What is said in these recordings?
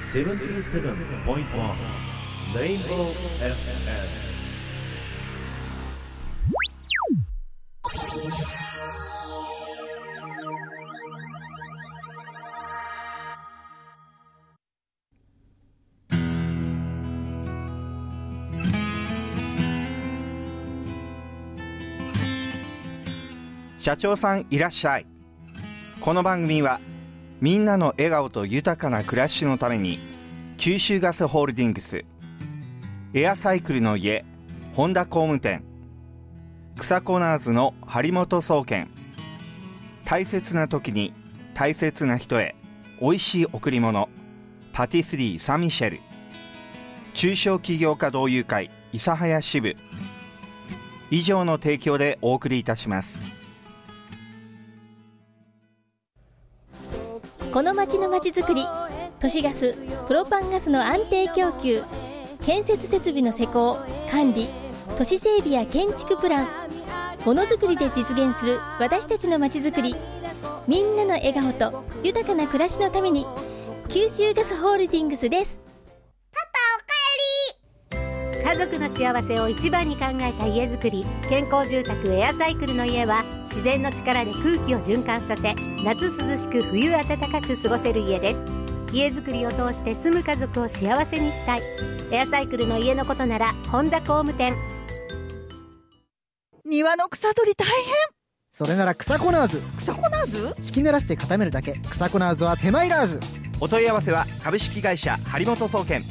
77.1 Rainbow FM。 社長さんいらっしゃい。この番組はみんなの笑顔と豊かな暮らしのために九州ガスホールディングス、エアサイクルの家本田工務店、草コナーズの張本総研、大切な時に大切な人へおいしい贈り物パティスリーサンミシェル、中小企業家同友会諫早支部以上の提供でお送りいたします。 この町のまちづくり、都市ガス、プロパンガスの安定供給、建設設備の施工、管理、都市整備や建築プラン、ものづくりで実現する私たちのまちづくり、みんなの笑顔と豊かな暮らしのために九州ガスホールディングスです。 家族の幸せを一番に考えた家づくり、健康住宅エアサイクルの家は自然の力で空気を循環させ、夏涼しく冬暖かく過ごせる家です。家づくりを通して住む家族を幸せにしたい。エアサイクルの家のことなら本田工務店。 庭の草取り大変。 それなら草コナーズ。 草コナーズ？ 敷き濡らして固めるだけ。草コナーズは手間いらず。 お問い合わせは株式会社張本総研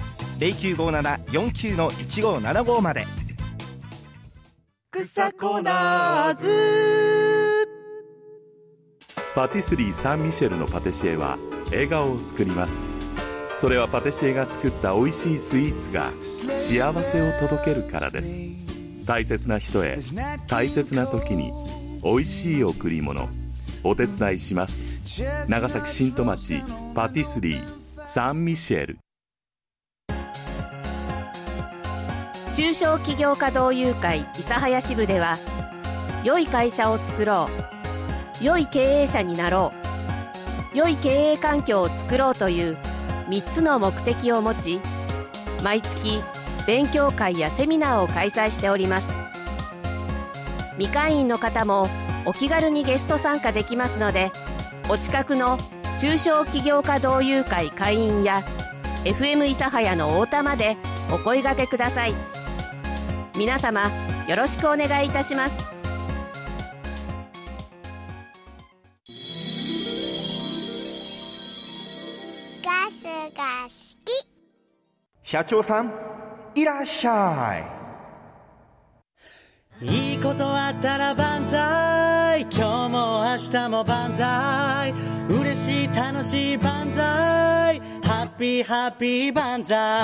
0957-49-1575 まで。 草コナーズ。 パティスリーサンミシェルのパティシエは笑顔を作ります。それはパティシエが作った美味しいスイーツが幸せを届けるからです。大切な人へ大切な時に美味しい贈り物、お手伝いします。長崎新戸町パティスリーサンミシェル。 中小企業家同友会諫早支部では、良い会社を作ろう、良い経営者になろう、良い経営環境を作ろうという3つの目的を持ち、毎月勉強会やセミナーを開催しております。未会員の方もお気軽にゲスト参加できますので、お近くの中小企業家同友会会員や FM 諫早の太田までお声掛けください。皆様よろしくお願いいたします。 ガスが好き。 社長さんいらっしゃい。いいことあったら万歳、今日も明日も万歳、嬉しい楽しい万歳、ハッピーハッピー万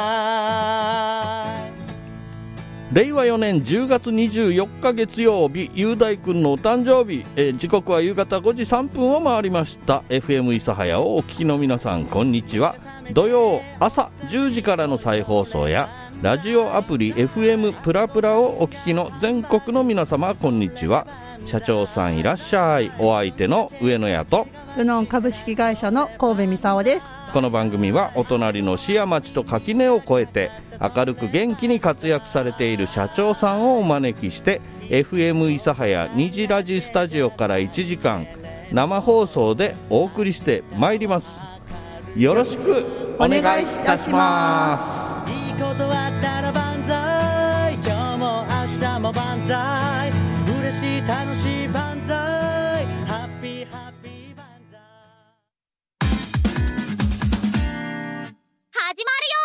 歳。 令和4年10月24日月曜日、雄大君のお誕生日、時刻は夕方5時3分を回りました。 FM 諫早をお聞きの皆さんこんにちは。土曜朝10時からの再放送やラジオアプリ FM プラプラをお聞きの全国の皆様こんにちは。社長さんいらっしゃい。お相手の上野屋とルノン株式会社の神戸美沙です。 この番組はお隣の市や町と垣根を越えて明るく元気に活躍されている社長さんをお招きして FM 諫早虹ラジスタジオから1時間生放送でお送りしてまいります。よろしくお願いいたします。 いいことあったら万歳、今日も明日も万歳、嬉しい楽しい万歳、ハッピーハッピー万歳。 始まるよ。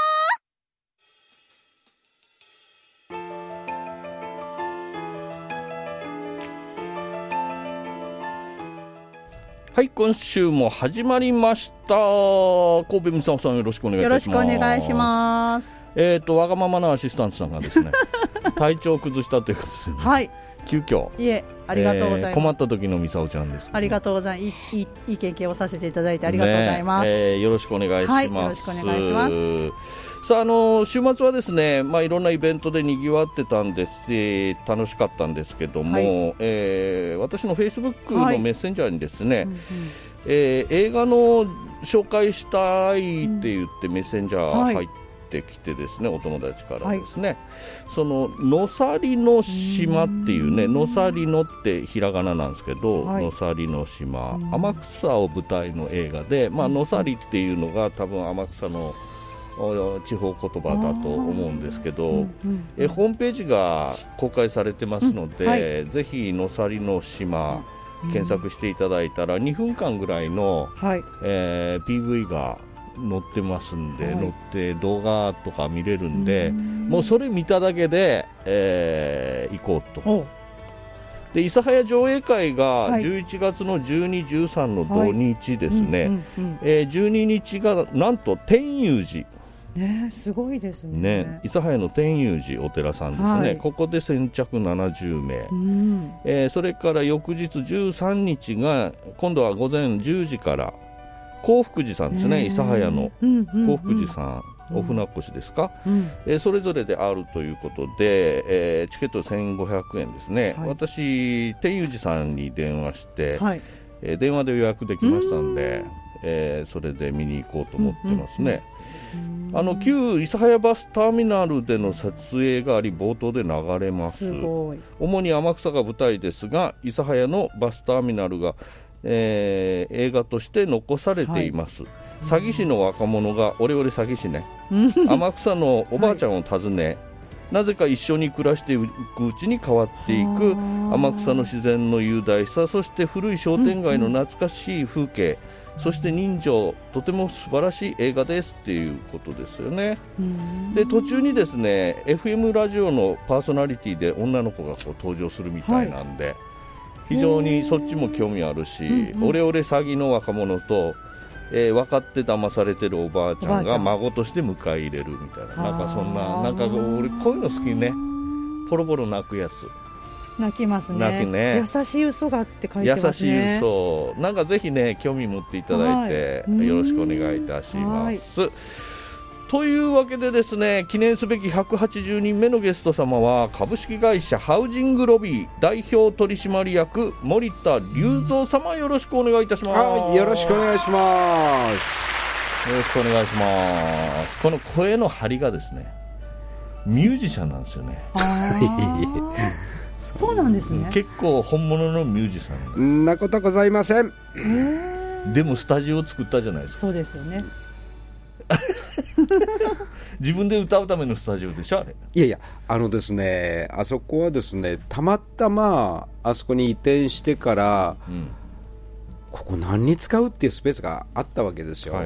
はい、今週も始まりました。神戸美沙さんよろしくお願いいたします。 よろしくお願いします。 わがままなアシスタントさんがですね体調を崩したということで、ね、 はい、 急遽いえありがとうございます。 困った時の美沙ちゃんです、ね、 ありがとうございます。いい経験をさせていただいてありがとうございます、 よろしくお願いします、 はい、よろしくお願いします。 さあ、週末はですね、いろんなイベントでにぎわってたんです、楽しかったんですけども、はい、私のフェイスブックのメッセンジャーにですね、映画の紹介したいって言ってメッセンジャー入ってきてですね、お友達からですね、そののさりの島っていうね、のさりのってひらがななんですけど、のさりの島、天草を舞台の映画で、のさりっていうのが多分天草の地方言葉だと思うんですけど、ホームページが公開されてますので、ぜひのさりの島検索していただいたら2分間ぐらいの、PV が載ってますんで、載って動画とか見れるんで、もうそれ見ただけで、行こうと。で諫早上映会が11月の12、13の土日ですね、12日がなんと天涌寺すごいですね。 諫早の天涌寺お寺さんですね、ここで先着70名、それから翌日13日が今度は午前10時から興福寺さんですね、諫早の興福寺さん、お船越ですか、それぞれであるということで、チケット1500円ですね、私天涌寺さんに電話して、電話で予約できましたんで、それで見に行こうと思ってますね。旧諫早バスターミナルでの撮影があり冒頭で流れます。主に天草が舞台ですが諫早のバスターミナルが、映画として残されています、詐欺師の若者がオレオレ詐欺師ね天草のおばあちゃんを訪ね、なぜか一緒に暮らしていくうちに変わっていく天草の自然の雄大さ、そして古い商店街の懐かしい風景、そして人情、とても素晴らしい映画ですっていうことですよね。で途中にですね FM ラジオのパーソナリティで女の子がこう登場するみたいなんで、非常にそっちも興味あるし、オレオレ詐欺の若者と、分かって騙されてるおばあちゃんが孫として迎え入れるみたいな、なんかそんな、なんか俺こういうの好きね、ポロポロ泣くやつ。 泣きますね。優しい嘘がって書いてますね。優しい嘘、なんかぜひね興味持っていただいて、よろしくお願いいたします。というわけでですね、記念すべき180人目のゲスト様は株式会社ハウジングロビー代表取締役森田隆三様、よろしくお願いいたします。 よろしくお願いします。 よろしくお願いします。この声の張りがですね、ミュージシャンなんですよね。 そうなんですね。 結構本物のミュージシャン。 そんなことございません。 でもスタジオを作ったじゃないですか。 そうですよね。 自分で歌うためのスタジオでしょあれ。 いやいや、ですね、あそこはですね、たまたまあそこに移転してから、ここ何に使うっていうスペースがあったわけですよ。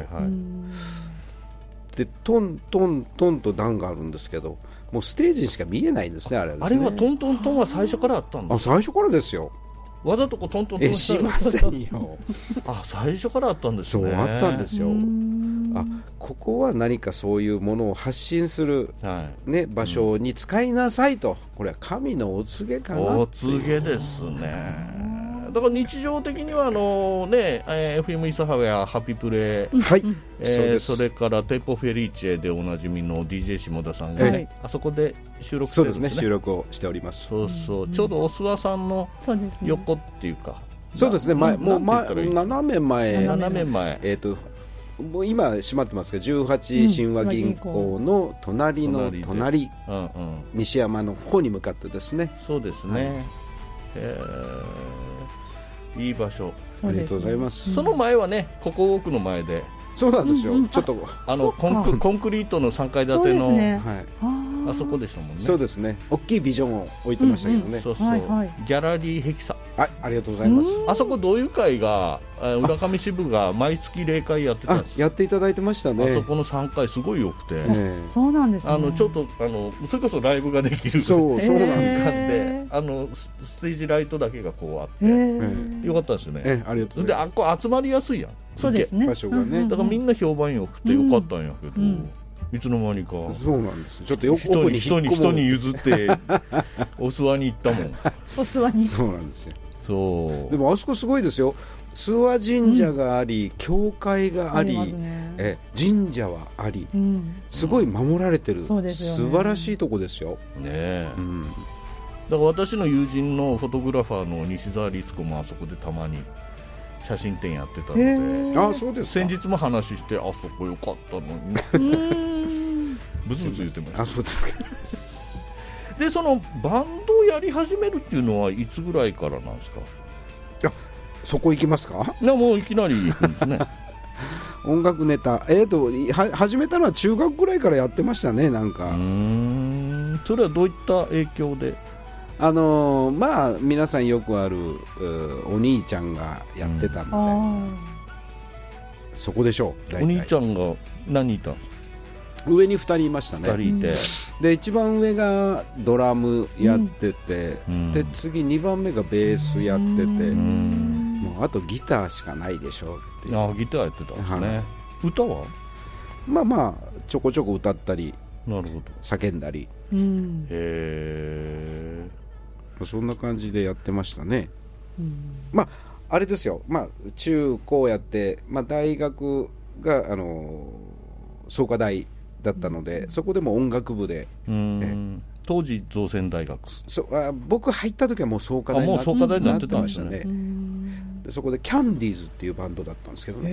でトントントンと段があるんですけど、もうステージにしか見えないんですね、あれですね。 あれはトントントンは最初からあったんだ。 最初からですよ。 わざとこうトントントンしませんよ。 最初からあったんですね。 そうあったんですよ。ここは何かそういうものを発信する、場所に使いなさいと、これは神のお告げかな。 お告げですね。だから日常的にはFM 諫早ハピプレ、それからテポフェリーチェでおなじみの DJ 下田さんが、あそこで収録してるんですね。 そうですね、収録をしております。 そうそう、ちょうどお諏訪さんの横っていうか、 そうですね、もう斜め前、もう今閉まってますけど、18神話銀行の隣の隣、西山の方に向かってですね。 そうですね、いい場所。 ありがとうございます。 その前はね、ここ奥の前で。 そうなんですよ。ちょっとコンクリートの3階建てのあそこでしたもんね。 そうですね。大きいビジョンを置いてましたけどね。 そうそう。ギャラリーヘキサ。 ありがとうございます。 あそこ同友会が浦上支部が毎月例会やってたんです。 やっていただいてましたね。 あそこの3階すごい良くて。 そうなんですね。 ちょっとそれこそライブができる。 そうなんで、ステージライトだけがこうあってよかったですよね。 ありがとうございます。 で、あこ集まりやすいやん。 そうですね。 場所がね。 だからみんな評判良くてよかったんやけど、いつの間にか。 そうなんです。ちょっと人に譲ってお諏訪に行ったもん。 お諏訪に。 そうなんですよ。 そう。 でもあそこすごいですよ。諏訪神社があり、教会があり、神社はあり、すごい守られてる、素晴らしいとこですよ。 ね。だから私の友人のフォトグラファーの西澤律子もあそこでたまに写真展やってたので、 あ、そうですか。 先日も話して、あそこ良かったのにブツブツ言ってました。 あ、そうですか。 でそのバンドをやり始めるっていうのはいつぐらいからなんですか？ いや、そこ行きますか？ いや、もういきなり行くんですね。 音楽ネタ、始めたのは中学ぐらいからやってましたね。なんかそれはどういった影響で？ まあ皆さんよくあるお兄ちゃんがやってたんで、そこでしょう。 お兄ちゃんが何人いたんですか？ 上に2人いましたね。 2人いて、 で一番上がドラムやってて、で次2番目がベースやってて、もうあとギターしかないでしょっていう。 あ、ギターやってたんですね。歌はまあまあちょこちょこ歌ったり、 なるほど、 叫んだり、そんな感じでやってましたね。まああれですよ、まあ中高やって、まあ、大学が創価大だったので、そこでも音楽部で、 当時造船大学、 僕入った時はもう創価大になってましたね。でそこでキャンディーズっていうバンドだったんですけどね。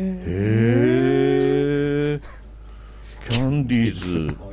キャンディーズ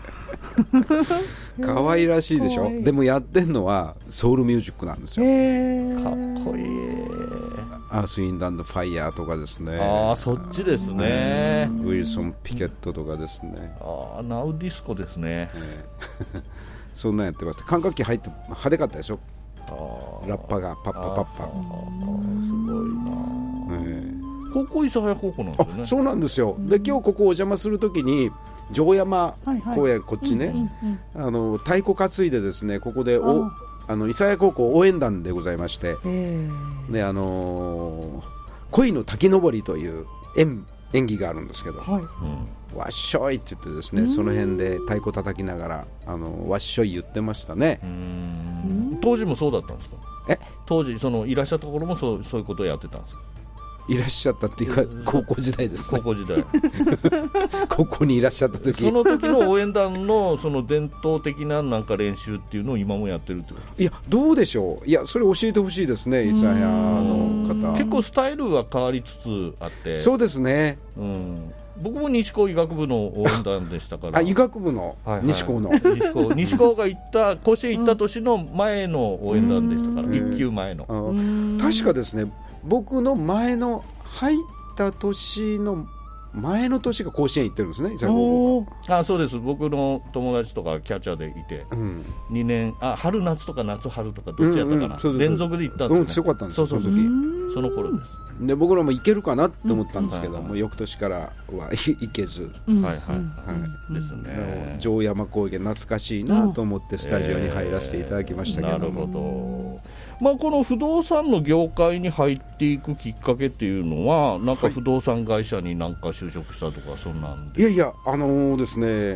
可愛らしいでしょ。でもやってんのはソウルミュージックなんですよ。 かっこいい。 アース・ウィンド・アンド・ファイヤーとかですね。 ああ、そっちですね。 ウィルソン・ピケットとかですね。 ああ、ナウディスコですね。 そんなんやってました。管楽器入って派手かったでしょ。ラッパがパッパパッパ。 すごいな。高校諫早高校なんですよね。 そうなんですよ。で今日ここお邪魔するときに城山公園、こっちね、太鼓担いでですね、ここで諫早高校応援団でございまして、で恋の滝登りという演技があるんですけど、わっしょいって言ってですね、その辺で太鼓叩きながらわっしょい言ってましたね。 当時もそうだったんですか？当時いらっしゃったところもそういうことをやってたんですか？ いらっしゃったっていうか高校時代ですね。 高校時代高校にいらっしゃった時、 その時の応援団のその伝統的ななんか練習っていうのを今もやってるってこと？ いや、どうでしょう。いや、それ教えてほしいですね、諫早の方。 結構スタイルは変わりつつあって。 そうですね、 僕も西高医学部の応援団でしたから。 医学部の、西高の西高が甲子園行った年の前の応援団でしたから、1級前の。 確かですね、僕の前の入った年の前の年が甲子園行ってるんですね。 そうです。僕の友達とかキャッチャーでいて、2年春夏とか夏春とかどっちやったかな、連続で行ったんですよね。 強かったんですよ、 その頃です。 で僕らも行けるかなと思ったんですけども、翌年からは行けず、 ですね。 城山高原懐かしいなと思ってスタジオに入らせていただきましたけど。 なるほど。この不動産の業界に入っていくきっかけっていうのは、なんか不動産会社になんか就職したとか、そんなんで？ いやですね、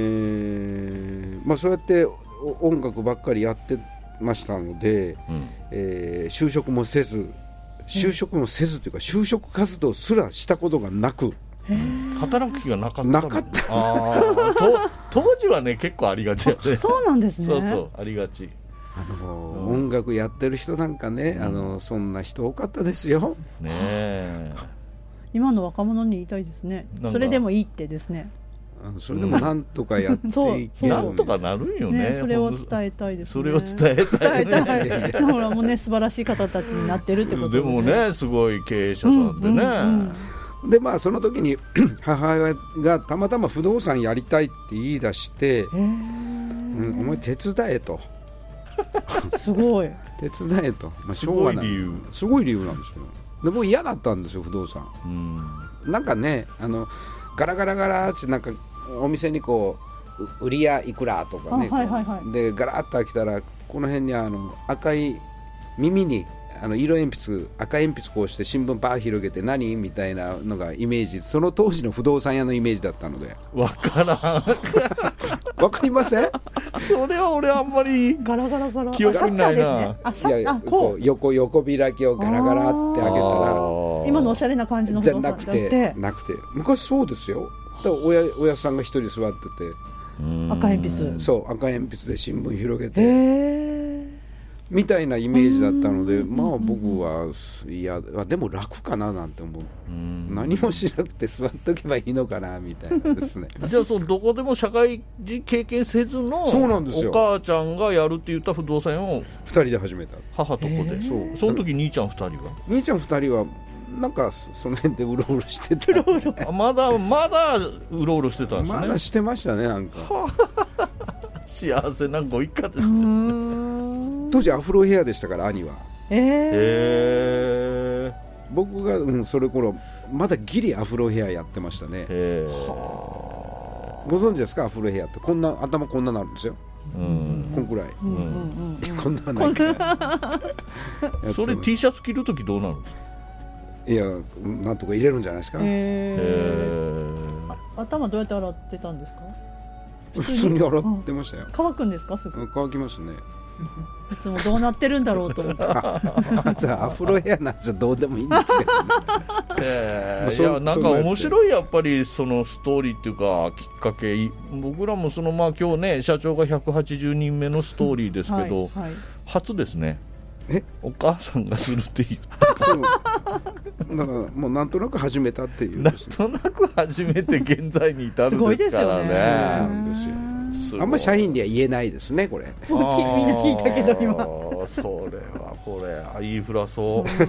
そうやって音楽ばっかりやってましたので、就職もせずというか就職活動すらしたことがなく、 働く気がなかった。当時はね、結構ありがちやね。 そうなんですね。 そうありがち。 音楽やってる人なんかね、そんな人多かったですよ。 今の若者に言いたいですね。それでもいいってですね。 それでもなんとかやっていける、 なんとかなるんよね。 それを伝えたいですね。 それを伝えたい。 ほらもうね、素晴らしい方たちになってるってことでもね、すごい経営者さんでね。 でその時に母親がたまたま不動産やりたいって言い出して、お前手伝えと。 すごい手伝えと、しょうがない、すごい理由なんですよ。でも嫌だったんですよ、不動産。なんかね、ガラガラガラってなんかお店にこう売り屋いくらとかね、でガラッと開けたらこの辺に赤い耳に色鉛筆、赤鉛筆こうして新聞バー広げて何みたいなのがイメージ、その当時の不動産屋のイメージだったので。 わからん。 わかりません？ それは俺あんまりガラガラガラ記憶にないな。 いや、こう横開きをガラガラって開けたら、 今のおしゃれな感じの不動産じゃなくて昔そうですよ。だからおやさんが一人座ってて、 赤鉛筆、 そう赤鉛筆で新聞広げて、 みたいなイメージだったので、まあ僕はいやでも楽かななんて思う、何もしなくて座っとけばいいのかなみたいなですねじゃあどこでも社会人経験せずのそうなんですよ、 お母ちゃんがやるって言った不動産屋を 2人で始めた、 母と子で、その時兄ちゃん2人はなんかその辺でうろうろしてたまだうろうろしてたんですね。 まだしてましたね、なんか幸せなご一家です当時アフロヘアでしたから兄は、僕が、それ頃まだギリアフロヘアやってましたね。ご存知ですか、アフロヘアってこんな頭こんななるんですよ、こんくらい、こんなないかそれ T シャツ着るときどうなるんですか。 いや、なんとか入れるんじゃないですか。 頭どうやって洗ってたんですか。 普通に洗ってましたよ。 乾くんですか。すぐ乾きますね。 いつもどうなってるんだろうと思ってアフロヘアなんじゃどうでもいいんですけどねいやなんか面白い、やっぱりそのストーリーっていうかきっかけ、僕らもその今日ね社長が180人目のストーリーですけど、初ですね。お母さんがするって言っただからもうなんとなく始めたっていう、 なんとなく始めて現在に至るんですからね。 なんですよ。あんまり社員には言えないですね、これ。 みんな聞いたけど今それはこれ言いふらそう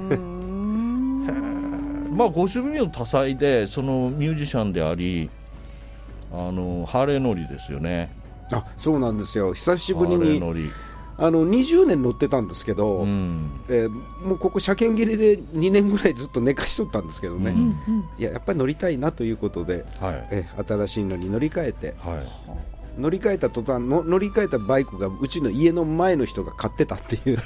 まあご趣味の多彩で、そのミュージシャンでありハーレー乗りですよね。 そうなんですよ。久しぶりに20年乗ってたんですけど、もうここ車検切れで2年ぐらいずっと寝かしとったんですけどね、やっぱり乗りたいなということで、新しいのに乗り換えて、乗り換えた途端の乗り換えたバイクがうちの家の前の人が買ってたっていう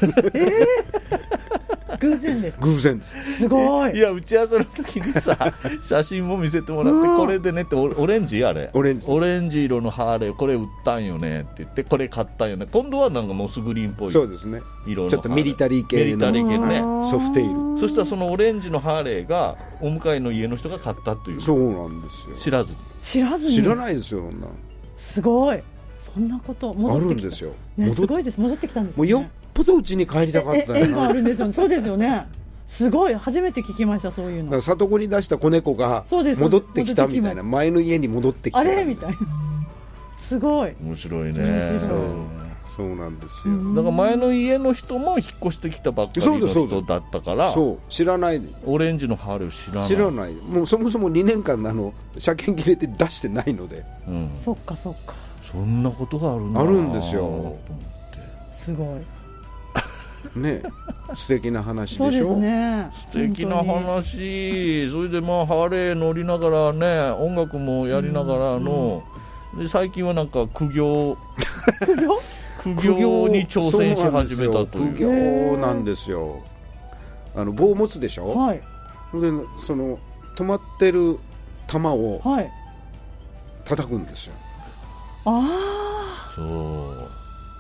偶然です。 偶然すごい。 いや打ち合わせの時にさ写真も見せてもらって、これでねってオレンジあれオレンジ色のハーレーこれ売ったんよねって言って、これ買ったんよね。今度はなんかモスグリーンっぽいそうですね、 色のちょっとミリタリー系のね、 ソフテイル。 そしたらそのオレンジのハーレーがお向かいの家の人が買ったという。 そうなんですよ。 知らずに。 知らないですよ。そんなすごい。そんなことあるんですよ、 すごいです。戻ってきたんですね。 もうよっぽどうちに帰りたかった縁があるんですよね。そうですよね。すごい、初めて聞きました、そういうの。 里子に出した子猫が戻ってきたみたいな、前の家に戻ってきたあれみたいな。すごい面白いね。 そうなんですよ。 だから前の家の人も引っ越してきたばっかりの人だったから、 そう知らない。 オレンジのハーレーを知らない。 もうそもそも2年間車検切れて出してないので、 そっかそっか。 そんなことがあるんだ。 あるんですよ。 すごいね、素敵な話でしょ。 そうですね、 素敵な話。それでハーレー乗りながらね、音楽もやりながらの、で最近はなんか苦行に挑戦し始めたという。 苦行なんですよ。棒を持つでしょ、でその止まってる玉を叩くんですよ。 そう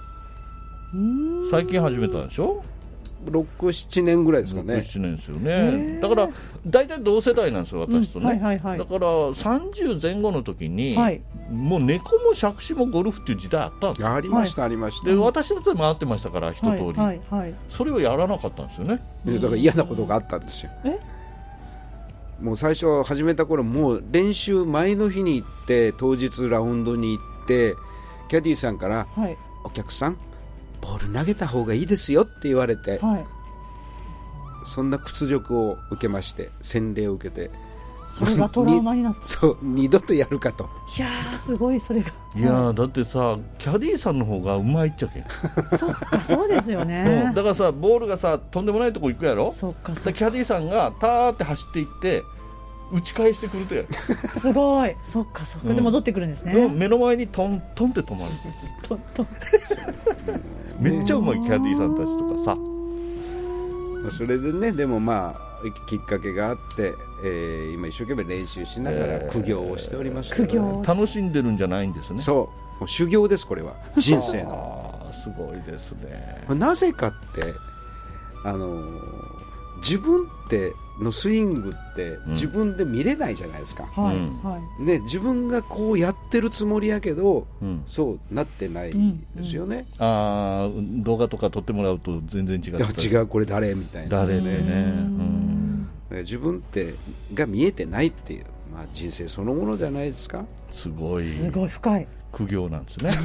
最近始めたんでしょ。 6、7年ぐらいですかね。 6、7年ですよね。だから大体同世代なんですよ、私とね。だから30前後の時に、もう猫も杓子もゴルフっていう時代あったんですよ。 ありました、ありました。 で私だって回ってましたから、一通り、それをやらなかったんですよね。 だから嫌なことがあったんですよ。もう最初始めた頃、もう練習前の日に行って、当日ラウンドに行って、キャディーさんから、お客さんボール投げた方がいいですよって言われて、そんな屈辱を受けまして、洗礼を受けて、 それがトラウマになった。 そう、二度とやるかと。 いやー、すごい。それがいやだってさ、キャディーさんの方がうまいっちゃけんそっか、そうですよねだからさ、ボールがさとんでもないとこ行くやろ。 そっか、 キャディーさんがターって走っていって打ち返してくるとやすごい。そっかそっか、で戻ってくるんですね。 目の前にトントンって止まるトントンめっちゃうまいキャディーさんたちとかさ。 それでね、でもきっかけがあって、今一生懸命練習しながら苦行をしております、 苦行楽しんでるんじゃないんですね。 そう、もう修行です、これは人生のすごいですね。 なぜかって自分ってのスイングって自分で見れないじゃないですか、ね、自分がこうやってるつもりやけど、そうなってないですよね、 動画とか撮ってもらうと全然違う。 違う、これ誰みたいな、 誰ってね、 自分ってが見えてないっていう、人生そのものじゃないですか。 すごい深い苦行なんですね。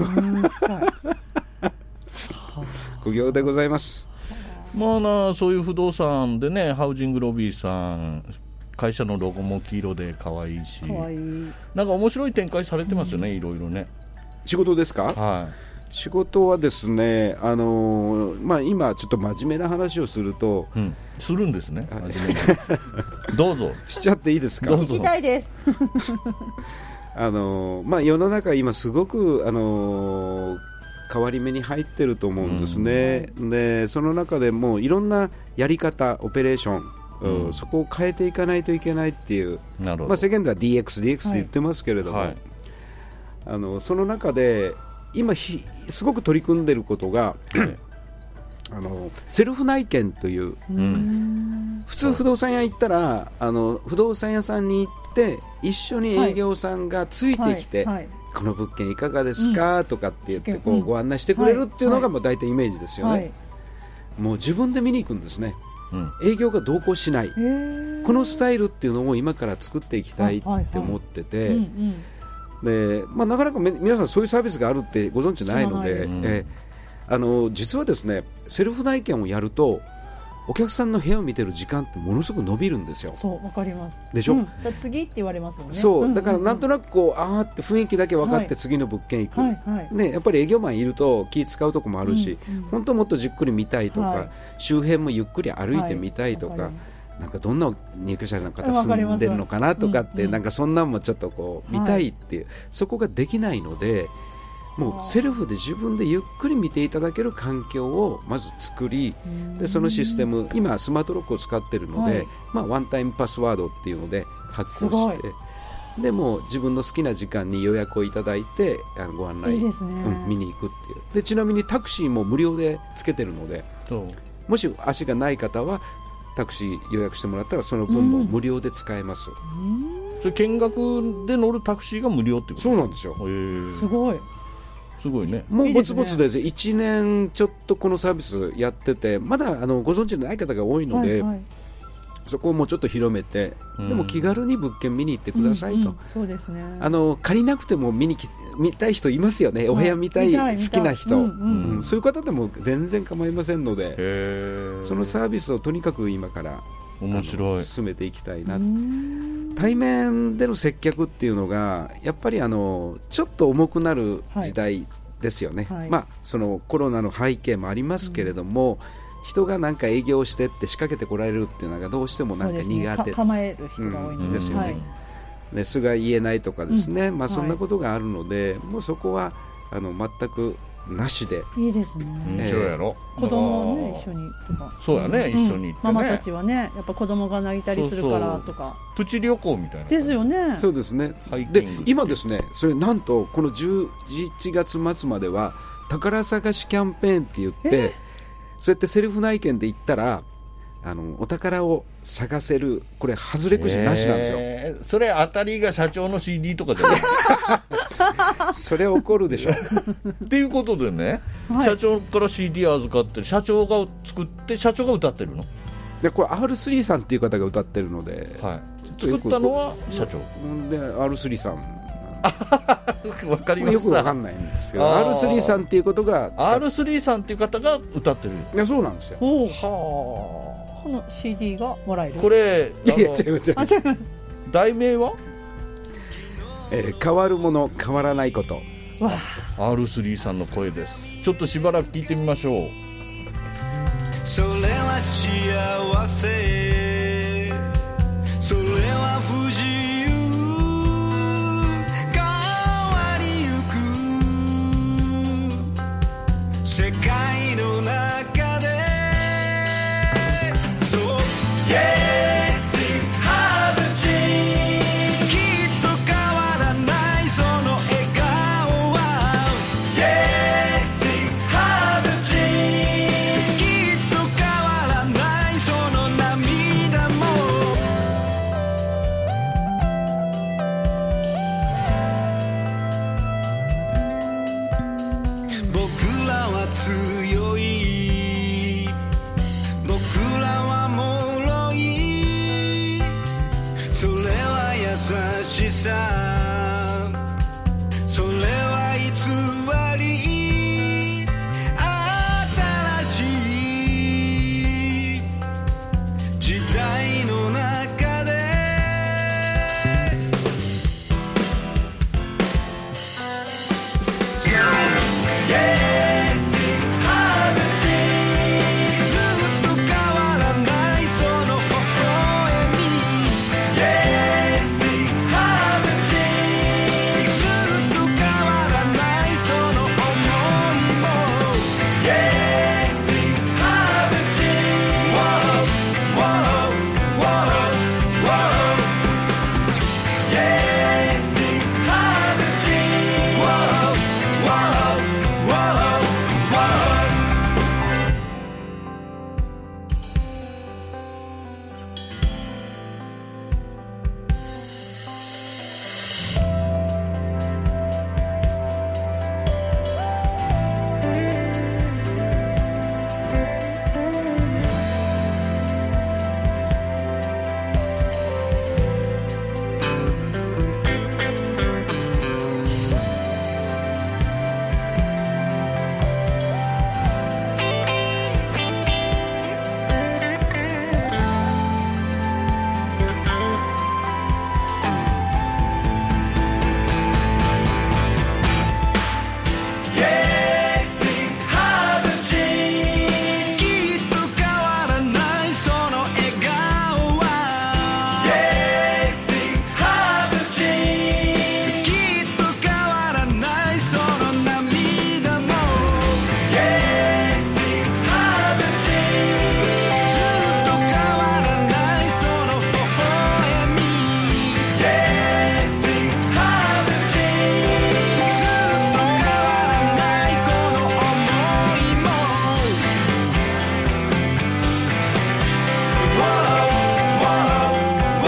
苦行でございます。 そういう不動産でね、ハウジングロビーさん、会社のロゴも黄色で可愛いし、なんか面白い展開されてますよね、いろいろね。 仕事ですか？はい。仕事はですね、今ちょっと真面目な話をすると、 するんですね、どうぞしちゃっていいですか？ 聞きたいです。 世の中今すごく変わり目に入ってると思うんですね、でその中でもいろんなやり方、オペレーション、そこを変えていかないといけないっていう、世間では DX って言ってますけれども、その中で今すごく取り組んでいることがセルフ内見という、普通不動産屋行ったら不動産屋さんに行って一緒に営業さんがついてきて、この物件いかがですか、とかって言ってこうご案内してくれるっていうのがもう大体イメージですよね、もう自分で見に行くんですね、営業が同行しない、このスタイルっていうのを今から作っていきたいって思ってて、でなかなか皆さんそういうサービスがあるってご存知ないので、実はですね、セルフ内見をやるとお客さんの部屋を見てる時間ってものすごく伸びるんですよ。 そう、わかりますでしょ、 次って言われますもんね。 そうだからなんとなくこうあーって雰囲気だけ分かって次の物件行く、ね、やっぱり営業マンいると気使うとこもあるし、本当もっとじっくり見たいとか、周辺もゆっくり歩いてみたいとか、なんかどんな入居者の方住んでるのかなとかって、なんかそんなんもちょっとこう見たいっていう、そこができないので、もうセルフで自分でゆっくり見ていただける環境をまず作り、でそのシステム、今スマートロックを使っているので、ワンタイムパスワードっていうので発行して、でもう自分の好きな時間に予約をいただいてご案内見に行くっていう。でちなみにタクシーも無料でつけてるので、もし足がない方はタクシー予約してもらったらその分も無料で使えます、 それ見学で乗るタクシーが無料ってこと？ そうなんですよ。 すごいすごいね。 もうぼつぼつで1年ちょっとこのサービスやってて、まだご存知のない方が多いので、そこをもうちょっと広めて、でも気軽に物件見に行ってくださいと、 そうですね、 借りなくても見たい人いますよね、お部屋見たい好きな人、そういう方でも全然構いませんので、そのサービスをとにかく今から面白い進めていきたいな。対面での接客っていうのがやっぱりちょっと重くなる時代ですよね、そのコロナの背景もありますけれども、人がなんか営業してって仕掛けてこられるっていうのがどうしてもなんか苦手、 構える人が多いのですよね、素が言えないとかですね、そんなことがあるので、もうそこは全くなしで。 いいですね。 そうやろ。 子供をね一緒にとか。 そうやね、一緒に行ってね。 ママたちはね、やっぱ子供が泣いたりするからとか。 プチ旅行みたいな。 ですよね。 そうですね。で今ですね、それなんとこの11月末までは宝探しキャンペーンって言って、そうやってセルフ内見で行ったらお宝を探せる、これ外れくじなしなんですよ。 それ当たりが社長の CD とかじゃないそれは怒るでしょっていうことでね、社長から CD 預かって社長が作って社長が歌ってるので、これ R3 さんっていう方が歌ってるので、 作ったのは社長で R3 さんわかりました。 よくわかんないんですけど、 R3 さんっていうことが R3 さんっていう方が歌ってる。 いや、そうなんですよ。 この CD がもらえる。 これいや違う題名は、 変わるもの変わらないこと。 R3 さんの声です。ちょっとしばらく聞いてみましょう。 それは幸せ、それは不自由、変わりゆく世界の中で、そう Yes it's hard to change、 きっと変わらないその笑顔は Yes it's hard to change、 きっと変わらないその涙強い僕らは脆いそれは優しさそれは偽り新しい時代の中でSo Yes it's hard to change ずっと変わらないその微笑み Yes it's hard to change ずっと変わらないその想いも Yes it's hard to change Whoa, whoa, whoa, whoa Yes it's hard to change Whoa, whoa, whoa, whoa Yes it's hard to change きっと変わらないその笑顔は Yes it's hard to change きっと変わらないその涙も Yes it's hard to change ずっと変わらないその微笑み Yes it's hard to change ずっと変わらないこの想いも Whoa, whoa, whoa,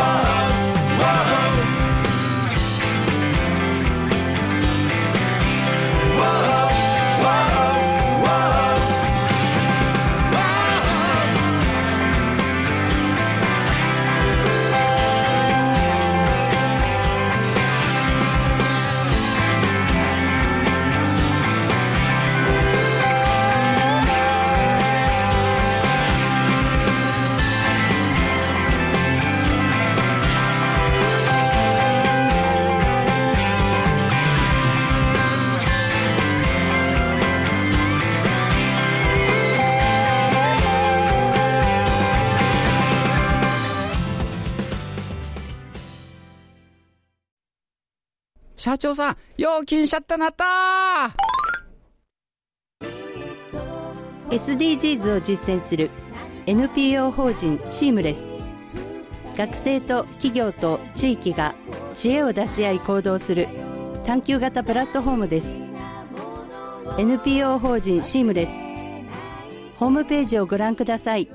社長さん、料金シャッターなった SDGs を実践する NPO 法人シームレス。学生と企業と地域が知恵を出し合い行動する探究型プラットフォームです。 NPO 法人シームレス、ホームページをご覧ください。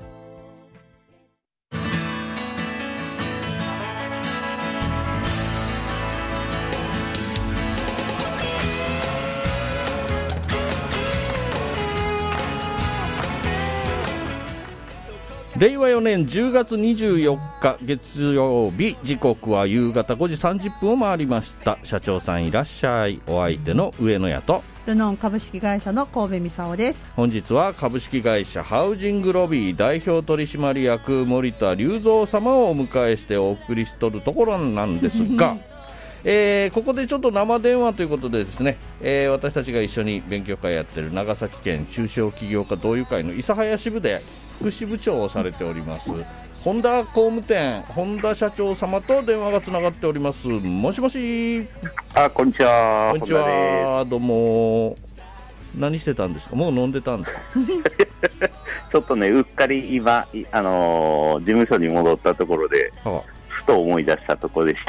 令和4年10月24日月曜日、時刻は夕方5時30分を回りました。社長さんいらっしゃい。お相手の上野屋とルノン株式会社の神戸美沙夫です。 本日は株式会社ハウジングロビー代表取締役森田隆三様をお迎えしてお送りしとるところなんですがここでちょっと生電話ということでですね、私たちが一緒に勉強会やってる長崎県中小企業家同友会の諫早支部で副支部長をされております本田工務店本田社長様と電話がつながっております。もしもし。 こんにちは。 こんにちは。どうも。何してたんですか。もう飲んでたんですか。 ちょっとね、うっかり今、事務所に戻ったところで、ふと思い出したところでした。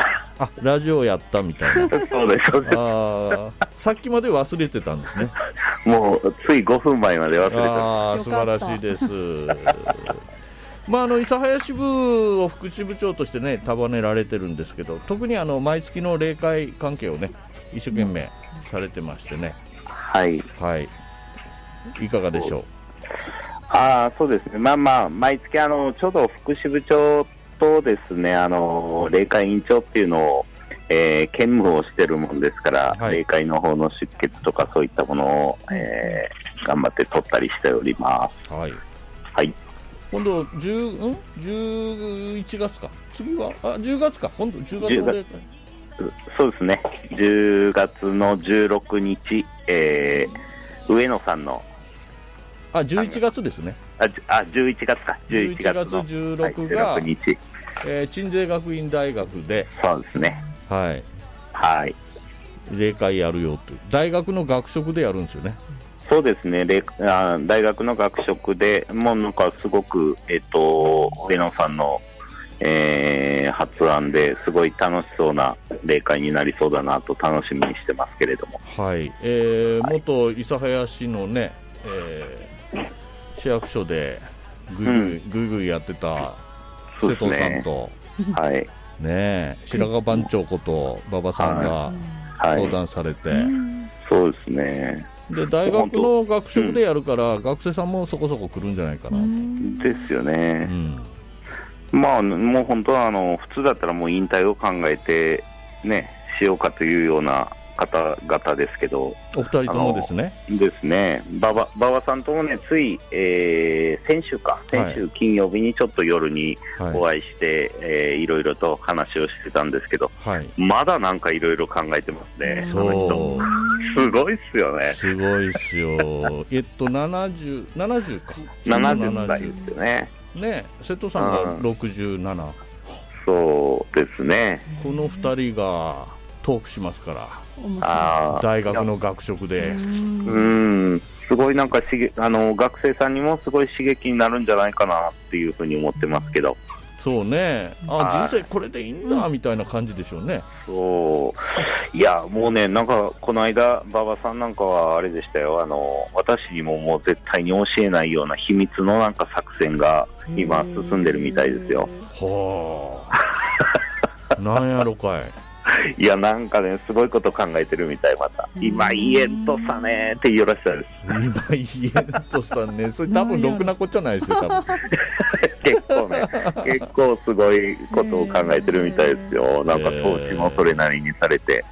ラジオやったみたいな。 そうですそうです。 さっきまで忘れてたんですね。 もうつい5分前まで忘れてた。 素晴らしいです。諫早支部を副支部長としてね束ねられてるんですけど、特に毎月の例会関係をね一生懸命されてましてね、 はい、 はい、 いかがでしょう。 そうですね、毎月ちょうど福祉部長とですね、霊界委員長っていうのを、兼務をしてるもんですから、霊界の方の出血とかそういったものを、頑張って取ったりしております。はい。はい。 今度11月か。次は10月か。今度10月の霊界。 そうですね。10月の16日、上野さんの。 11月ですね。 11月か。11月の 16が、 16日。 鎮西学院大学で。 そうですね。 はい。 はい。 霊界やるよという。大学の学食でやるんですよね。 そうですね。大学の学食で、もうなんかすごく、上野さんの、発案ですごい楽しそうな霊界になりそうだなと楽しみにしてますけれども。 はい。元諫早市のね、市役所でぐいぐいやってた瀬戸さんと、 はいね、白髪番長こと馬場さんが相談されて、 そうですね。 で大学の学食でやるから、学生さんもそこそこ来るんじゃないかなと。 ですよね。もう本当は普通だったらもう引退を考えてねしようかというような方々ですけど、 お二人ともですね。 ですね。馬場さんともね、つい、先週金曜日にちょっと夜にお会いして、いろいろと話をしてたんですけど、まだなんかいろいろ考えてますね。その人すごいっすよね。 すごいっすよ。70か。 70歳ですよね。 ね、瀬戸さんが67。 そうですね。 この2人がトークしますから、大学の学食で。 すごいなんか学生さんにもすごい刺激になるんじゃないかなっていうふうに思ってますけど。 そうね。人生これでいいんだみたいな感じでしょうね。 いやもうね、なんかこの間馬場さんなんかはあれでしたよ。私にももう絶対に教えないような秘密のなんか作戦が今進んでるみたいですよ。 なんやろかい。 いやなんかね、すごいこと考えてるみたい。また今言えんとさねって言うらしさです。 今言えんとさね、それ多分ろくなこっちゃないですよ多分。 結構すごいことを考えてるみたいですよ。なんか投資もそれなりにされて、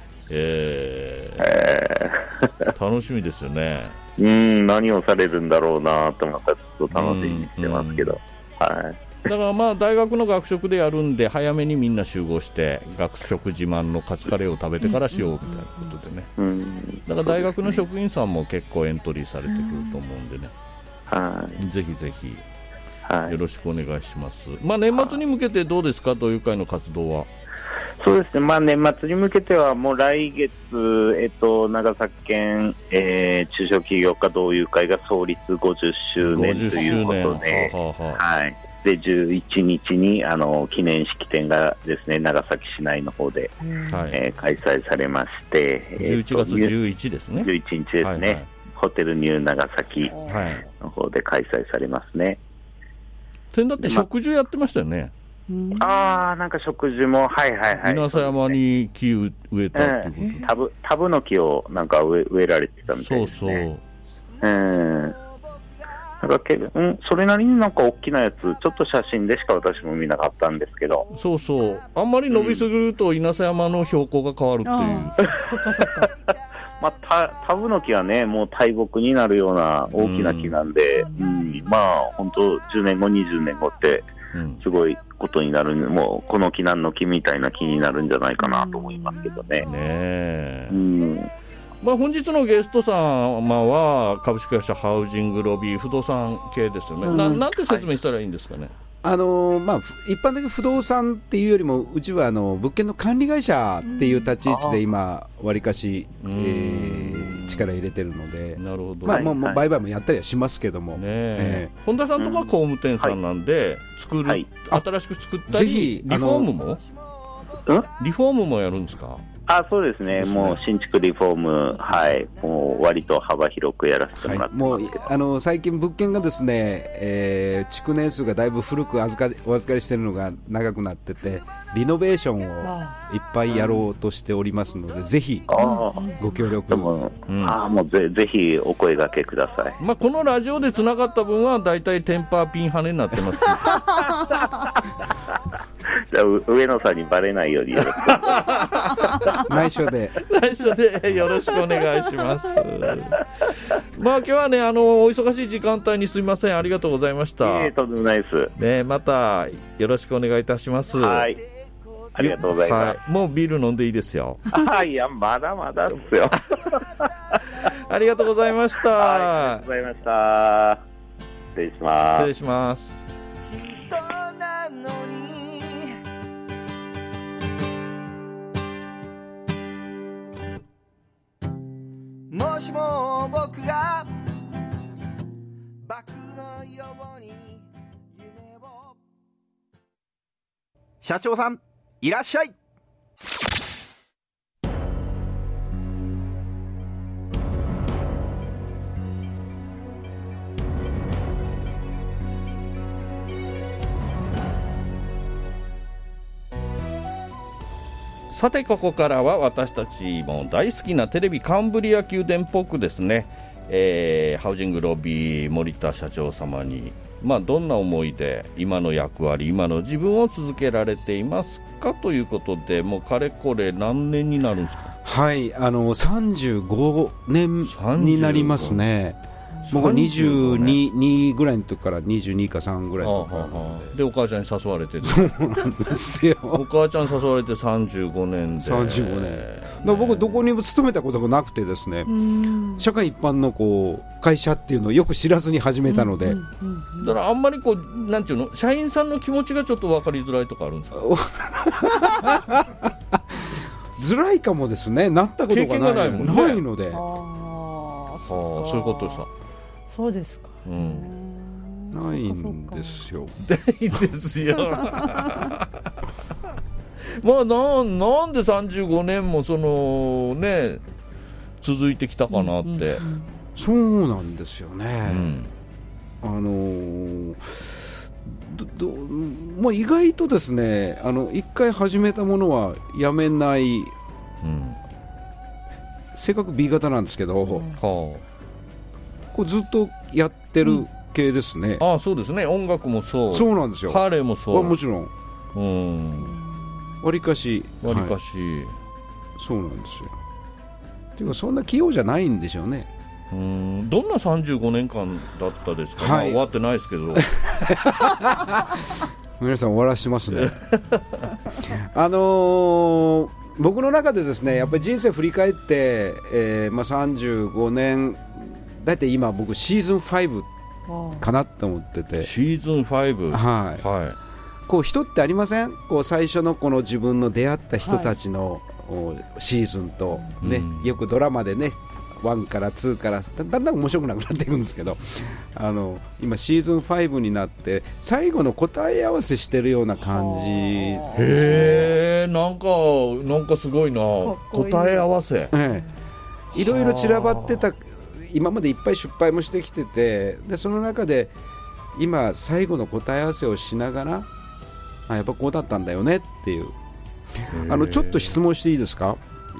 楽しみですよね。 何をされるんだろうなと思ったらちょっと楽しみにしてますけど、 だから大学の学食でやるんで早めにみんな集合して学食自慢のカツカレーを食べてからしようみたいなことでね、だから大学の職員さんも結構エントリーされてくると思うんでね、ぜひぜひよろしくお願いします。年末に向けてどうですか、同友会の活動は。 そうですね、年末に向けてはもう来月、長崎県、中小企業家同友会が創立50周年ということで、で11日に記念式典がですね、長崎市内の方で、開催されまして、 11月11ですね。 11日ですね、ホテルニュー長崎の方で開催されますね。 だって植樹やってましたよね。 なんか植樹も、 稲佐山に木植えたっていうこと、 タブの木をなんか植えられてたみたいですね。なんかそれなりになんか大きなやつ、ちょっと写真でしか私も見なかったんですけど、 あんまり伸びすぎると稲佐山の標高が変わるっていう。 そっかそっか。 タブの木はね、もう大木になるような大きな木なんで、本当10年後20年後ってすごいことになる、もうこの木何の木みたいな木になるんじゃないかなと思いますけどね。 本日のゲスト様は株式会社ハウジングロビー不動産系ですよね。なんて説明したらいいんですかね。 一般的に不動産っていうよりも、うちは物件の管理会社っていう立ち位置で今わりかし、力入れてるので、 なるほど、 売買もやったりはしますけども、 本田さんとか工務店さんなんで、新しく作ったり、リフォームもリフォームもやるんですか？ そうですね、もう新築リフォーム、もう割と幅広くやらせてもらってますけど、 もう最近物件がですね、築年数がだいぶ古くお預かりしているのが長くなってて、リノベーションをいっぱいやろうとしておりますので、ぜひご協力もうぜひお声掛けください。 このラジオでつながった分はだいたいテンパーピン跳ねになってますじゃあ上野さんにバレないようによろしく内緒でよろしくお願いします今日はねお忙しい時間帯にすみません、ありがとうございました。 とんでもないです、 ね、またよろしくお願いいたします。 はい、ありがとうございます、 もうビール飲んでいいですよ。 いやまだまだですよありがとうございました。 ありがとうございました。失礼します。 失礼します。 もしも僕がバクのように夢を。 社長さんいらっしゃい。 さてここからは私たちも大好きなテレビカンブリア宮殿っぽくですね、ハウジングロビー森田社長様に、どんな思いで今の役割今の自分を続けられていますかということで、もうかれこれ何年になるんですか？ 35年になりますね。僕は22ぐらいの時から22か3ぐらいの時でお母ちゃんに誘われてる。 そうなんですよ。 お母ちゃんに誘われて35年で 35年だ僕どこにも勤めたことがなくてですね、社会一般の会社っていうのをよく知らずに始めたので、 だからあんまりなんていうの、社員さんの気持ちがちょっと分かりづらいとかあるんですか？ づらいかもですね。なったことがないもんね。ないので。 そういうことさ。 そうですか。 ないんですよ。 ないですよ。なんで35年も続いてきたかなって。 そうなんですよね。意外とですね、一回始めたものはやめない、性格 B 型なんですけど、ずっとやってる系ですね。 そうですね。音楽もそう。 そうなんですよ。 ハーレーもそう。 もちろん。わりかし。そうなんですよ。っていうかそんな器用じゃないんでしょうね。 どんな35年間だったですか？終わってないですけど。 皆さん終わらせてますね。僕の中でですね、やっぱり人生振り返って、35年だいたい今僕シーズン5かなと思ってて。 シーズン 5？ 人ってありません？最初のこの自分の出会った人たちの、シーズンと、よくドラマでね1から2からだんだん面白くなくなっていくんですけど、今シーズン5になって最後の答え合わせしてるような感じですね。 なんかすごいな。答え合わせ、 いろいろ散らばってた。今までいっぱい失敗もしてきてて、でその中で今最後の答え合わせをしながら、やっぱこうだったんだよねっていう。ちょっと質問していいですか？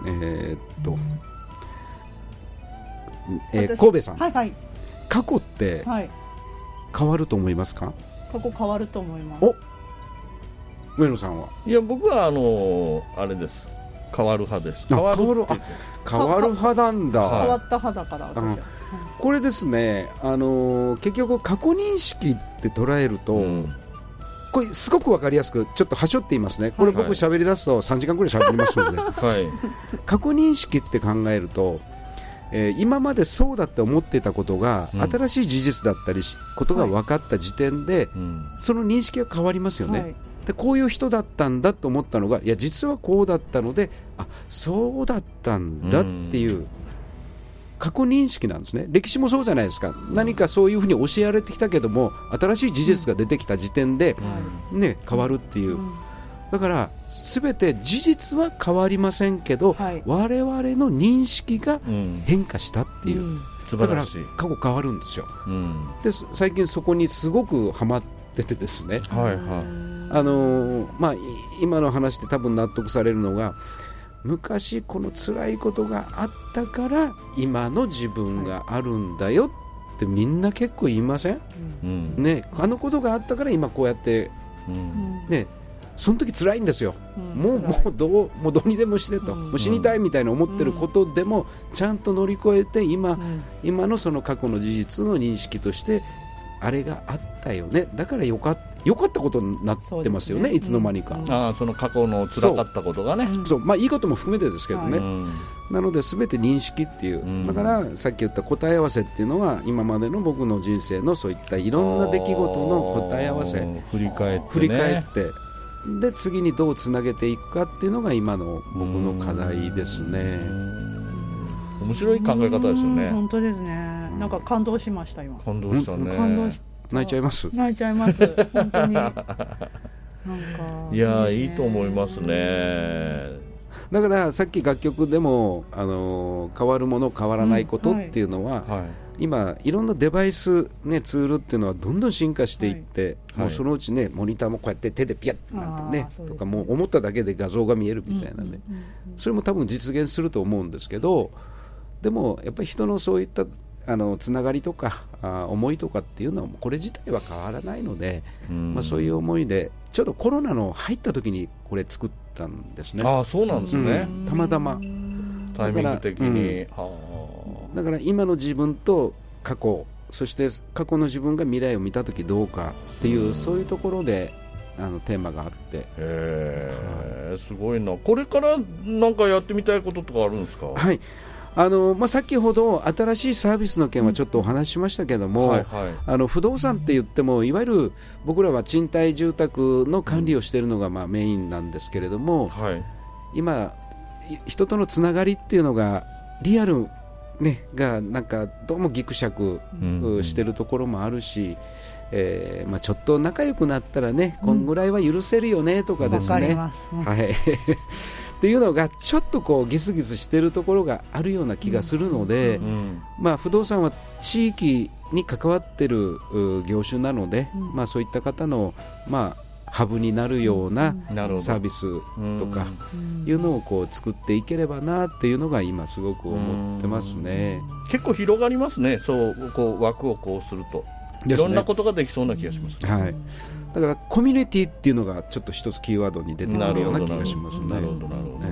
神戸さん、過去って変わると思いますか？ 過去変わると思います。 上野さんは？ いや僕はあれです。変わる派です。変わる派なんだ。 変わった派だから私は。 これですね、結局過去認識って捉えると、これすごく分かりやすくちょっとはしょっていますね。これ僕喋り出すと3時間くらい喋りますので、過去認識って考えると、今までそうだって思っていたことが、新しい事実だったりことが分かった時点で、その認識が変わりますよね。でこういう人だったんだと思ったのが、いや実はこうだったので、そうだったんだっていう過去認識なんですね。歴史もそうじゃないですか。何かそういうふうに教えられてきたけども、新しい事実が出てきた時点で、変わるっていう、 だから全て事実は変わりませんけど、我々の認識が変化したっていう、だから過去変わるんですよ、で最近そこにすごくハマっててですね、今の話で多分納得されるのが、昔この辛いことがあったから今の自分があるんだよってみんな結構言いません、ね、あのことがあったから今こうやって、ね、その時辛いんですよ、もうどうにでもしてと、もう死にたいみたいな思ってることでもちゃんと乗り越えて今のその過去の事実の認識としてあれがあったよね、だからよかったことになってますよね、いつの間にか、 その過去の辛かったことがね、 いいことも含めてですけどね、なので全て認識っていう、だからさっき言った答え合わせっていうのは今までの僕の人生のそういったいろんな出来事の答え合わせ、 振り返ってで次にどうつなげていくかっていうのが今の僕の課題ですね。 面白い考え方ですよね。 本当ですね。なんか感動しました今。 感動したね。 泣いちゃいます。 泣いちゃいます。本当に。なんかいやいいと思いますね。 だからさっき楽曲でも変わるもの変わらないことっていうのは、今いろんなデバイス、ね、ツールっていうのはどんどん進化していって、もうそのうちねモニターもこうやって手でピャッなんてねとか、もう思っただけで画像が見えるみたいなね、それも多分実現すると思うんですけど、でもやっぱり人のそういったつながりとか思いとかっていうのはこれ自体は変わらないので、そういう思いでちょうどコロナの入った時にこれ作ったんですね。 そうなんですね、 たまたまタイミング的に、 だから今の自分と過去、そして過去の自分が未来を見た時どうかっていう、そういうところでテーマがあって、 すごいな。これからなんかやってみたいこととかあるんですか？ はい、先ほど新しいサービスの件はちょっとお話ししましたけども、不動産って言ってもいわゆる僕らは賃貸住宅の管理をしているのがメインなんですけれども、今人とのつながりっていうのがリアル、ね、がなんかどうもギクシャクしてるところもあるし、ちょっと仲良くなったらね、こんぐらいは許せるよねとかですね、っていうのがちょっとこうギスギスしてるところがあるような気がするので、不動産は地域に関わってる業種なので、そういった方のハブになるようなサービスとかいうのをこう作っていければなっていうのが今すごく思ってますね。 結構広がりますね、そうこう枠をこうすると、いろんなことができそうな気がします。 だからコミュニティっていうのがちょっと一つキーワードに出てくるような気がしますね。 なるほど、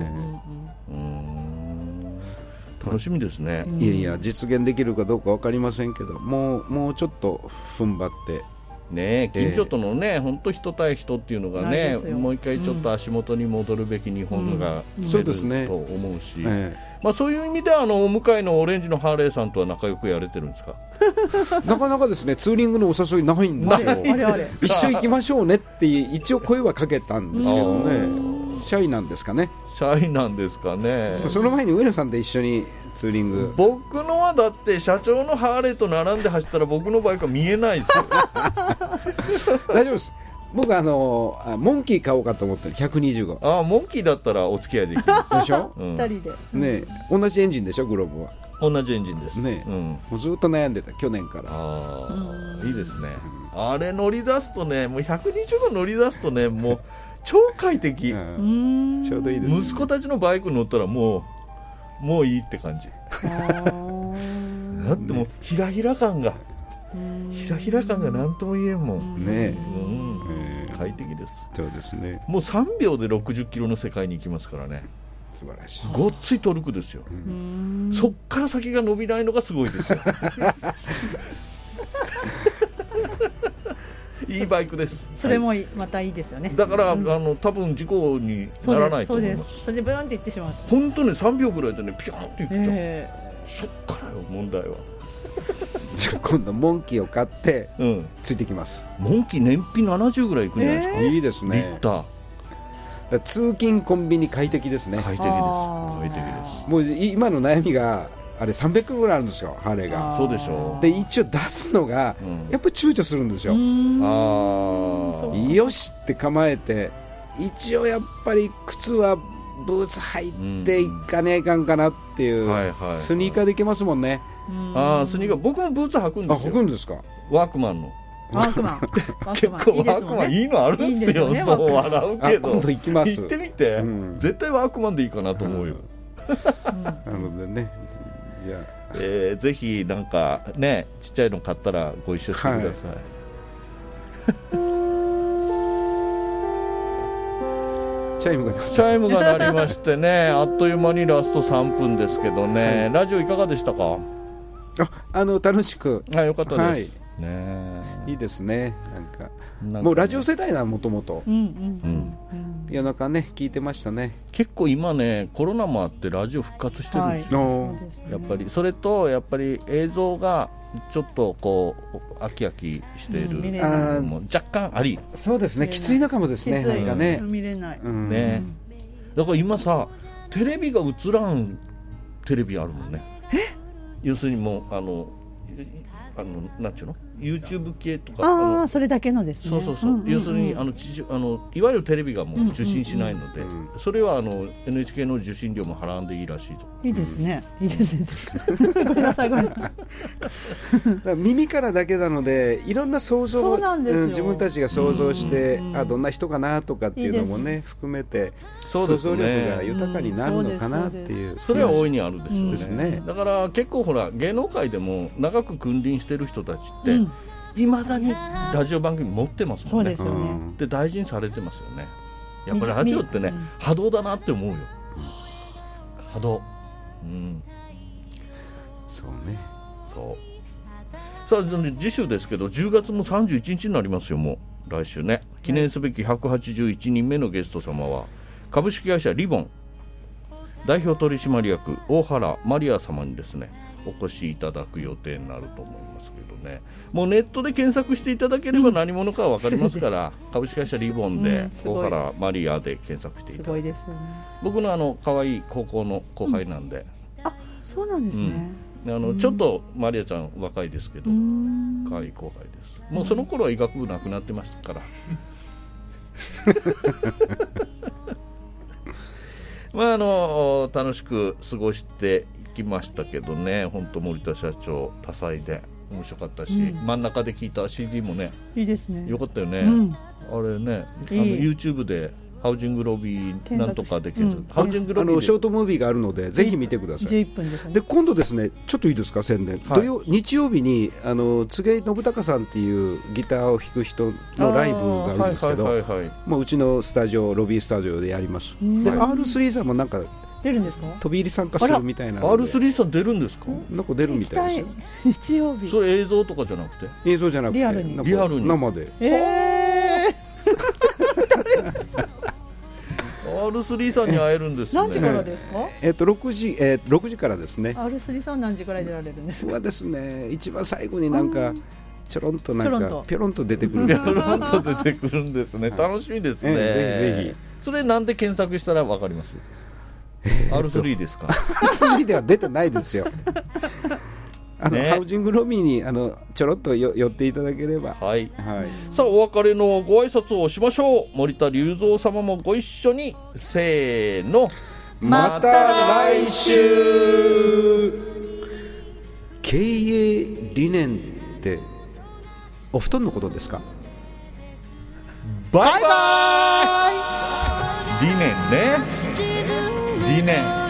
楽しみですね。 いや実現できるかどうか分かりませんけど、もうちょっと踏ん張ってね、近所とのね、本当人対人っていうのがね、もう一回ちょっと足元に戻るべき日本が出ると思うし、そういう意味ではお向かいのオレンジのハーレーさんとは仲良くやれてるんですか？ なかなかですね、ツーリングのお誘いないんですよ。一緒行きましょうねって一応声はかけたんですけどね、シャイなんですかね。 シャイなんですかね。 その前に上野さんで一緒にツーリング。 僕のはだって社長のハーレーと並んで走ったら僕のバイクは見えないですよ。 大丈夫です。僕モンキー買おうかと思ってる。125。 モンキーだったらお付き合いできるでしょ。 2人でね、同じエンジンでしょ、グローブは。 同じエンジンですね。もうずっと悩んでた、去年から。 いいですね。あれ乗り出すとね、もう125乗り出すとね、もう超快適。ちょうどいいですね。 息子たちのバイク乗ったらもういいって感じ。だってもうひらひら感が何とも言えんもんね。 快適です。 そうですね。 もう3秒で60キロの世界に行きますからね。 素晴らしい。 ごっついトルクですよ。そっから先が伸びないのがすごいですよ。いいバイクです。 それもまたいいですよね。 だから多分事故にならないと思います。 それでブーンっていってしまう。 本当に3秒ぐらいでねピョンっていっちゃう。そっからよ問題は。 じゃあ今度モンキーを買ってついてきます。 モンキー燃費70ぐらいいくんじゃないですか。 いいですね。 リッター。 通勤コンビニ快適ですね。 快適です。 もう今の悩みがあれ300ぐらいあるんですよ、ハーレーが。 そうでしょう。 で一応出すのがやっぱり躊躇するんですよ。よしって構えて一応やっぱり靴はブーツ履いていかねえかんかなっていう、スニーカーでいけますもんね。 スニーカー、僕もブーツ履くんですよ。 履くんですか？ ワークマンの。 ワークマン結構ワークマンいいのあるんですよ。そう笑うけど今度行きます。 行ってみて、絶対ワークマンでいいかなと思うよ。 なのでね、じゃあ、ぜひなんかね、ちっちゃいの買ったらご一緒してください。 チャイムが鳴りましてね、あっという間にラスト3分ですけどね、ラジオいかがでしたか？ 楽しく、 よかったです。 いいですね。もうラジオ世代な、もともと夜中ね聞いてましたね。 結構今ね、コロナもあってラジオ復活してるんですよ。やっぱりそれとやっぱり映像がちょっとこう飽き飽きしているも若干あり、 そうですね、きついのかもですね。なんかね、 見れないね。だから今さ、テレビが映らんテレビあるもんね。要するにもうなんちゅうの YouTube 系とか、 それだけのですね。 そう、要するにいわゆるテレビがもう受信しないので、それはNHK の受信料も払わんでいいらしいと。 いいですね、いいですね。ごめんなさい、ごめんなさい。耳からだけなので、いろんな想像を自分たちが想像して、どんな人かなとかっていうのもね含めて、想像力が豊かになるのかなっていう。 それは大いにあるでしょうね。だから結構ほら、芸能界でも長く君臨してる人たちっていまだにラジオ番組持ってますもんね。で大事にされてますよね。やっぱりラジオってね、波動だなって思うよ。波動。 そうね。 そう。さあ次週ですけど、10月も31日になりますよ。もう来週ね、記念すべき181人目のゲスト様は株式会社リボン代表取締役大原マリア様にですね、お越しいただく予定になると思いますけどね。もうネットで検索していただければ何者かは分かりますから、株式会社リボンで大原マリアで検索していただく。すごいですよね。僕の可愛い高校の後輩なんで。 そうなんですね。 ちょっとマリアちゃん若いですけど可愛い後輩です。もうその頃は医学部なくなってましたからまあ楽しく過ごしていきましたけどね。本当森田社長多彩で面白かったし、真ん中で聞いた CD もね、 いいですね。 よかったよね。あれね、YouTube でハウジングロビーなんとかで検索、ハウジングロビーでショートムービーがあるのでぜひ見てください。 11分ですね。 で今度ですね、ちょっといいですか、宣伝。日曜日に柘植信孝さんっていうギターを弾く人のライブがあるんですけど、もううちのスタジオ、ロビースタジオでやります。で R3 さんもなんか出るんですか？ 飛び入り参加するみたいな。 R3 さん出るんですか？ なんか出るみたいですよ。 日曜日。 それ映像とかじゃなくて？ 映像じゃなくてリアルに生で。 R3 さんに会えるんですね。 何時からですか ？6時からですね。 R3 さん何時から出られるんですか？ はですね、一番最後になんかちょろんとなんかぴょろんと出てくる。 ぴょろんと出てくるんですね。楽しみですね。 ぜひぜひ。 それなんで検索したらわかります？R3 ですか ？R3 では出てないですよ。ハウジングロビーにちょろっと寄っていただければ。 さあお別れのご挨拶をしましょう。森田龍三様もご一緒に。せーの、 また来週。経営理念ってお布団のことですか？ バイバイ。理念ね、理念。